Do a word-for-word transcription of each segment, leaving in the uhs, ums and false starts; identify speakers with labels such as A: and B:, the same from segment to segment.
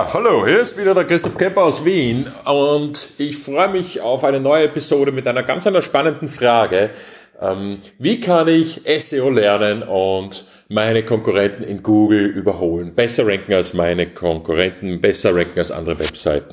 A: Ja, hallo, hier ist wieder der Christoph Kemper aus Wien und ich freue mich auf eine neue Episode mit einer ganz einer spannenden Frage. Ähm, wie kann ich S E O lernen und meine Konkurrenten in Google überholen? Besser ranken als meine Konkurrenten, besser ranken als andere Webseiten.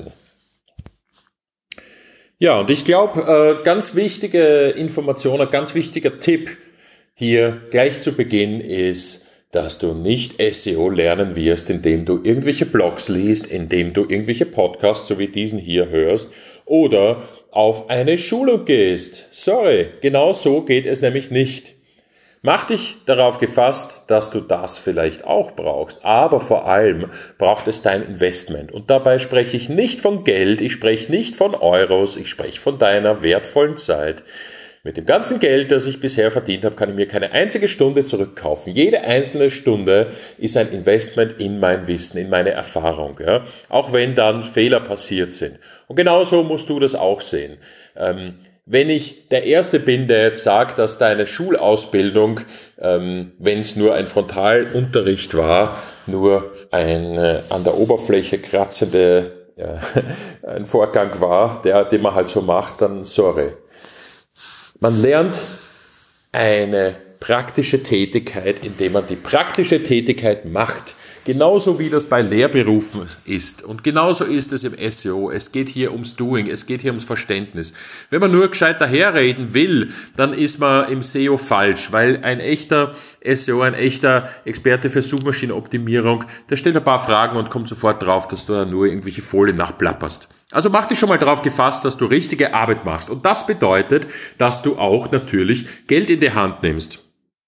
A: Ja, und ich glaube, äh, ganz wichtige Information, ein ganz wichtiger Tipp hier gleich zu Beginn ist, dass du nicht S E O lernen wirst, indem du irgendwelche Blogs liest, indem du irgendwelche Podcasts, so wie diesen hier hörst, oder auf eine Schulung gehst. Sorry, genau so geht es nämlich nicht. Mach dich darauf gefasst, dass du das vielleicht auch brauchst, aber vor allem braucht es dein Investment. Und dabei spreche ich nicht von Geld, ich spreche nicht von Euros, ich spreche von deiner wertvollen Zeit. Mit dem ganzen Geld, das ich bisher verdient habe, kann ich mir keine einzige Stunde zurückkaufen. Jede einzelne Stunde ist ein Investment in mein Wissen, in meine Erfahrung, ja? Auch wenn dann Fehler passiert sind. Und genauso musst du das auch sehen. Ähm, wenn ich der Erste bin, der jetzt sagt, dass deine Schulausbildung, ähm, wenn es nur ein Frontalunterricht war, nur ein äh, an der Oberfläche kratzende ja, ein Vorgang war, der, den man halt so macht, dann sorry. Man lernt eine praktische Tätigkeit, indem man die praktische Tätigkeit macht. Genauso wie das bei Lehrberufen ist. Und genauso ist es im S E O. Es geht hier ums Doing, es geht hier ums Verständnis. Wenn man nur gescheit daherreden will, dann ist man im S E O falsch, weil ein echter S E O, ein echter Experte für Suchmaschinenoptimierung, der stellt ein paar Fragen und kommt sofort drauf, dass du da nur irgendwelche Folien nachplapperst. Also mach dich schon mal darauf gefasst, dass du richtige Arbeit machst. Und das bedeutet, dass du auch natürlich Geld in die Hand nimmst.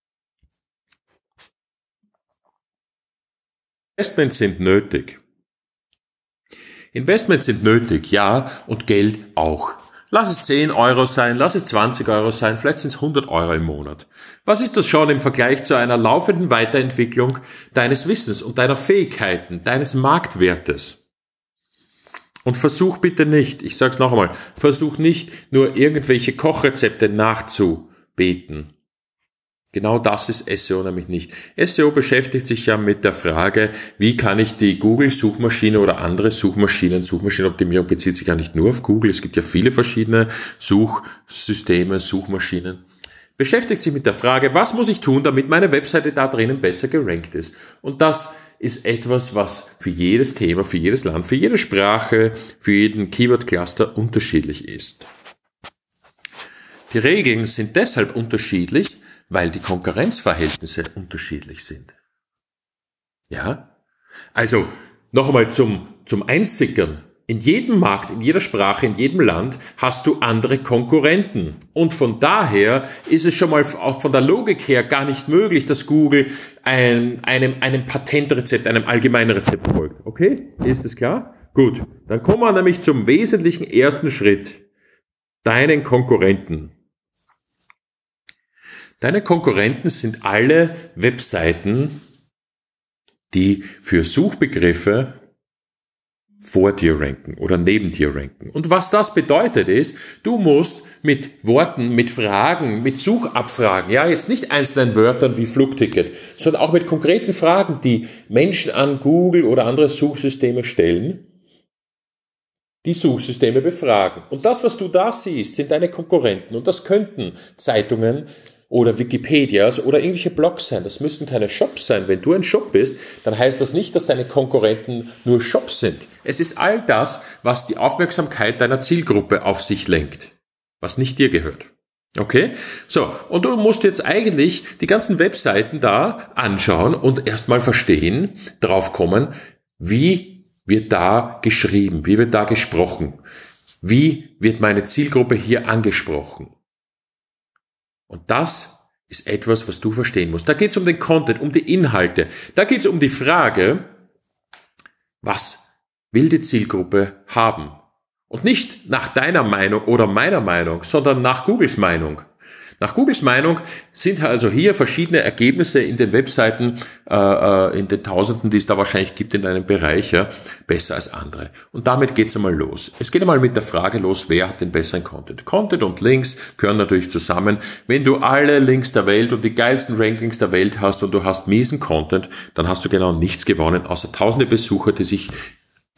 A: Investments sind nötig. Investments sind nötig, ja, und Geld auch. Lass es zehn Euro sein, lass es zwanzig Euro sein, vielleicht sind es hundert Euro im Monat. Was ist das schon im Vergleich zu einer laufenden Weiterentwicklung deines Wissens und deiner Fähigkeiten, deines Marktwertes? Und versuch bitte nicht, ich sag's noch einmal, versuch nicht nur irgendwelche Kochrezepte nachzubeten. Genau das ist S E O nämlich nicht. S E O beschäftigt sich ja mit der Frage, wie kann ich die Google-Suchmaschine oder andere Suchmaschinen, Suchmaschinenoptimierung bezieht sich ja nicht nur auf Google, es gibt ja viele verschiedene Suchsysteme, Suchmaschinen, beschäftigt sich mit der Frage, was muss ich tun, damit meine Webseite da drinnen besser gerankt ist. Und das ist etwas, was für jedes Thema, für jedes Land, für jede Sprache, für jeden Keyword-Cluster unterschiedlich ist. Die Regeln sind deshalb unterschiedlich, weil die Konkurrenzverhältnisse unterschiedlich sind. Ja? Also, noch einmal zum, zum Einsickern. In jedem Markt, in jeder Sprache, in jedem Land hast du andere Konkurrenten. Und von daher ist es schon mal auch von der Logik her gar nicht möglich, dass Google ein, einem, einem Patentrezept, einem allgemeinen Rezept folgt. Okay? Ist das klar? Gut. Dann kommen wir nämlich zum wesentlichen ersten Schritt. Deinen Konkurrenten. Deine Konkurrenten sind alle Webseiten, die für Suchbegriffe vor dir ranken oder neben dir ranken. Und was das bedeutet ist, du musst mit Worten, mit Fragen, mit Suchabfragen, ja, jetzt nicht einzelnen Wörtern wie Flugticket, sondern auch mit konkreten Fragen, die Menschen an Google oder andere Suchsysteme stellen, die Suchsysteme befragen. Und das, was du da siehst, sind deine Konkurrenten. Und das könnten Zeitungen oder Wikipedias oder irgendwelche Blogs sein. Das müssten keine Shops sein. Wenn du ein Shop bist, dann heißt das nicht, dass deine Konkurrenten nur Shops sind. Es ist all das, was die Aufmerksamkeit deiner Zielgruppe auf sich lenkt, was nicht dir gehört. Okay? So, und du musst jetzt eigentlich die ganzen Webseiten da anschauen und erstmal verstehen, drauf kommen, wie wird da geschrieben, wie wird da gesprochen, wie wird meine Zielgruppe hier angesprochen. Und das ist etwas, was du verstehen musst. Da geht es um den Content, um die Inhalte. Da geht es um die Frage, was will die Zielgruppe haben? Und nicht nach deiner Meinung oder meiner Meinung, sondern nach Googles Meinung. Nach Googles Meinung sind also hier verschiedene Ergebnisse in den Webseiten, äh, in den Tausenden, die es da wahrscheinlich gibt in einem Bereich, ja, besser als andere. Und damit geht's einmal los. Es geht einmal mit der Frage los, wer hat den besseren Content? Content und Links gehören natürlich zusammen. Wenn du alle Links der Welt und die geilsten Rankings der Welt hast und du hast miesen Content, dann hast du genau nichts gewonnen, außer tausende Besucher, die sich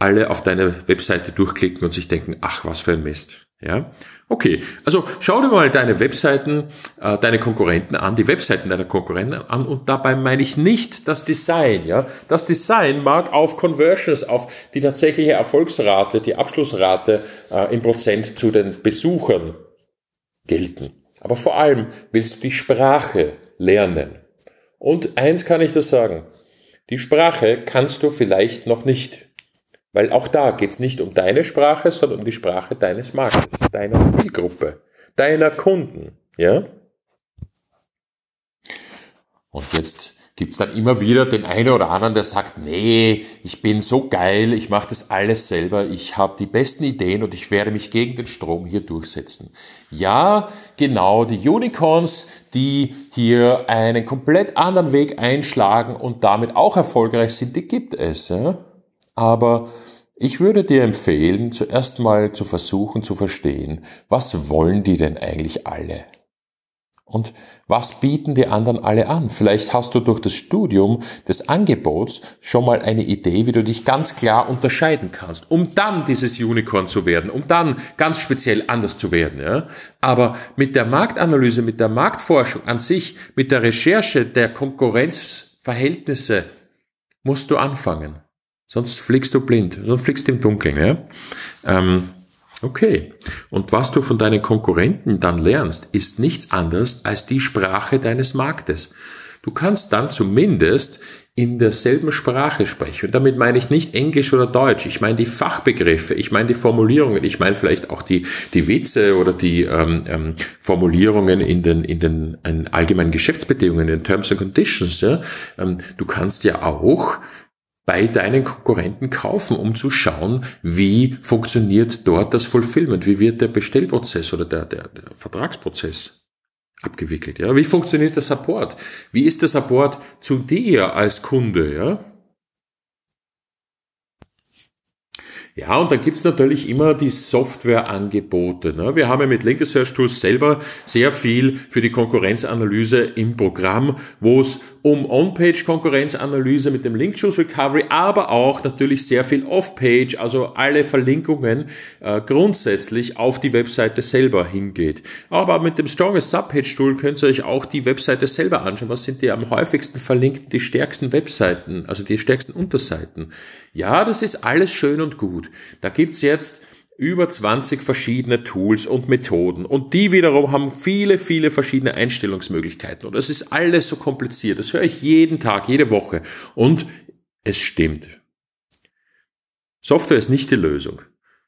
A: alle auf deine Webseite durchklicken und sich denken, ach, was für ein Mist. Ja, okay. Also schau dir mal deine Webseiten, äh, deine Konkurrenten an, die Webseiten deiner Konkurrenten an, und dabei meine ich nicht das Design. Ja, das Design mag auf Conversions, auf die tatsächliche Erfolgsrate, die Abschlussrate äh, in Prozent zu den Besuchern gelten. Aber vor allem willst du die Sprache lernen. Und eins kann ich dir sagen: Die Sprache kannst du vielleicht noch nicht. Weil auch da geht's nicht um deine Sprache, sondern um die Sprache deines Marktes, deiner Zielgruppe, deiner Kunden. Ja? Und jetzt gibt's dann immer wieder den einen oder anderen, der sagt, nee, ich bin so geil, ich mache das alles selber, ich habe die besten Ideen und ich werde mich gegen den Strom hier durchsetzen. Ja, genau, die Unicorns, die hier einen komplett anderen Weg einschlagen und damit auch erfolgreich sind, die gibt es. Ja? Aber ich würde dir empfehlen, zuerst mal zu versuchen zu verstehen, was wollen die denn eigentlich alle? Und was bieten die anderen alle an? Vielleicht hast du durch das Studium des Angebots schon mal eine Idee, wie du dich ganz klar unterscheiden kannst, um dann dieses Unicorn zu werden, um dann ganz speziell anders zu werden. Ja? Aber mit der Marktanalyse, mit der Marktforschung an sich, mit der Recherche der Konkurrenzverhältnisse musst du anfangen. Sonst fliegst du blind, sonst fliegst du im Dunkeln. Ja? Ähm, okay. Und was du von deinen Konkurrenten dann lernst, ist nichts anderes als die Sprache deines Marktes. Du kannst dann zumindest in derselben Sprache sprechen. Und damit meine ich nicht Englisch oder Deutsch. Ich meine die Fachbegriffe, ich meine die Formulierungen, ich meine vielleicht auch die, die Witze oder die ähm, ähm, Formulierungen in den, in den in allgemeinen Geschäftsbedingungen, in den Terms and Conditions. Ja? Ähm, du kannst ja auch bei deinen Konkurrenten kaufen, um zu schauen, wie funktioniert dort das Fulfillment, wie wird der Bestellprozess oder der, der, der Vertragsprozess abgewickelt, ja? Wie funktioniert der Support? Wie ist der Support zu dir als Kunde, ja? Ja, und dann gibt's natürlich immer die Softwareangebote. Ne? Wir haben ja mit Link Research Tools selber sehr viel für die Konkurrenzanalyse im Programm, wo es um On-Page-Konkurrenzanalyse mit dem Link-Juice Recovery, aber auch natürlich sehr viel Off-Page, also alle Verlinkungen äh, grundsätzlich auf die Webseite selber hingeht. Aber mit dem Strongest Subpage-Tool könnt ihr euch auch die Webseite selber anschauen. Was sind die am häufigsten verlinkten, die stärksten Webseiten, also die stärksten Unterseiten? Ja, das ist alles schön und gut. Da gibt's jetzt über zwanzig verschiedene Tools und Methoden und die wiederum haben viele, viele verschiedene Einstellungsmöglichkeiten und es ist alles so kompliziert. Das höre ich jeden Tag, jede Woche und es stimmt. Software ist nicht die Lösung.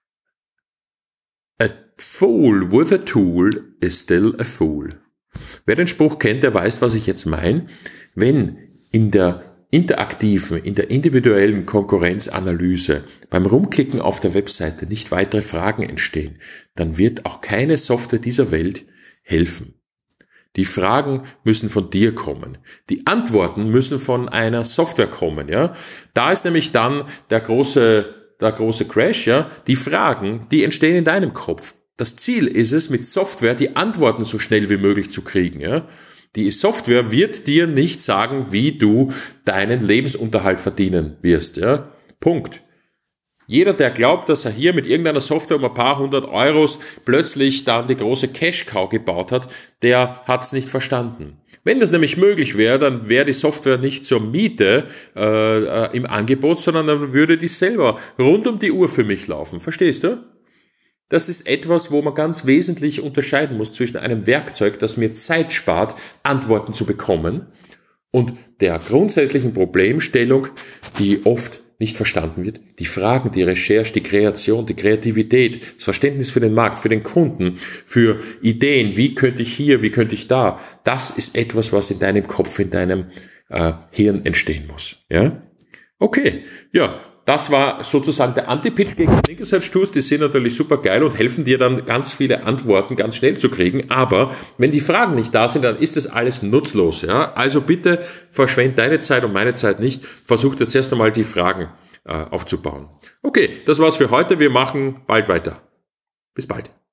A: A fool with a tool is still a fool. Wer den Spruch kennt, der weiß, was ich jetzt meine. Wenn in der interaktiven, in der individuellen Konkurrenzanalyse beim Rumklicken auf der Webseite nicht weitere Fragen entstehen, dann wird auch keine Software dieser Welt helfen. Die Fragen müssen von dir kommen. Die Antworten müssen von einer Software kommen, ja. Da ist nämlich dann der große, der große Crash, ja. Die Fragen, die entstehen in deinem Kopf. Das Ziel ist es, mit Software die Antworten so schnell wie möglich zu kriegen, ja. Die Software wird dir nicht sagen, wie du deinen Lebensunterhalt verdienen wirst. Ja? Punkt. Jeder, der glaubt, dass er hier mit irgendeiner Software um ein paar hundert Euros plötzlich dann die große Cash-Cow gebaut hat, der hat's nicht verstanden. Wenn das nämlich möglich wäre, dann wäre die Software nicht zur Miete äh, im Angebot, sondern dann würde die selber rund um die Uhr für mich laufen. Verstehst du? Das ist etwas, wo man ganz wesentlich unterscheiden muss zwischen einem Werkzeug, das mir Zeit spart, Antworten zu bekommen, und der grundsätzlichen Problemstellung, die oft nicht verstanden wird. Die Fragen, die Recherche, die Kreation, die Kreativität, das Verständnis für den Markt, für den Kunden, für Ideen, wie könnte ich hier, wie könnte ich da, das ist etwas, was in deinem Kopf, in deinem äh, Hirn entstehen muss. Ja? Okay, ja. Das war sozusagen der Anti-Pitch gegen Link Research Tools. Die sind natürlich super geil und helfen dir dann ganz viele Antworten ganz schnell zu kriegen. Aber wenn die Fragen nicht da sind, dann ist das alles nutzlos. Ja? Also bitte verschwend deine Zeit und meine Zeit nicht. Versuch jetzt erst einmal die Fragen äh, aufzubauen. Okay, das war's für heute. Wir machen bald weiter. Bis bald.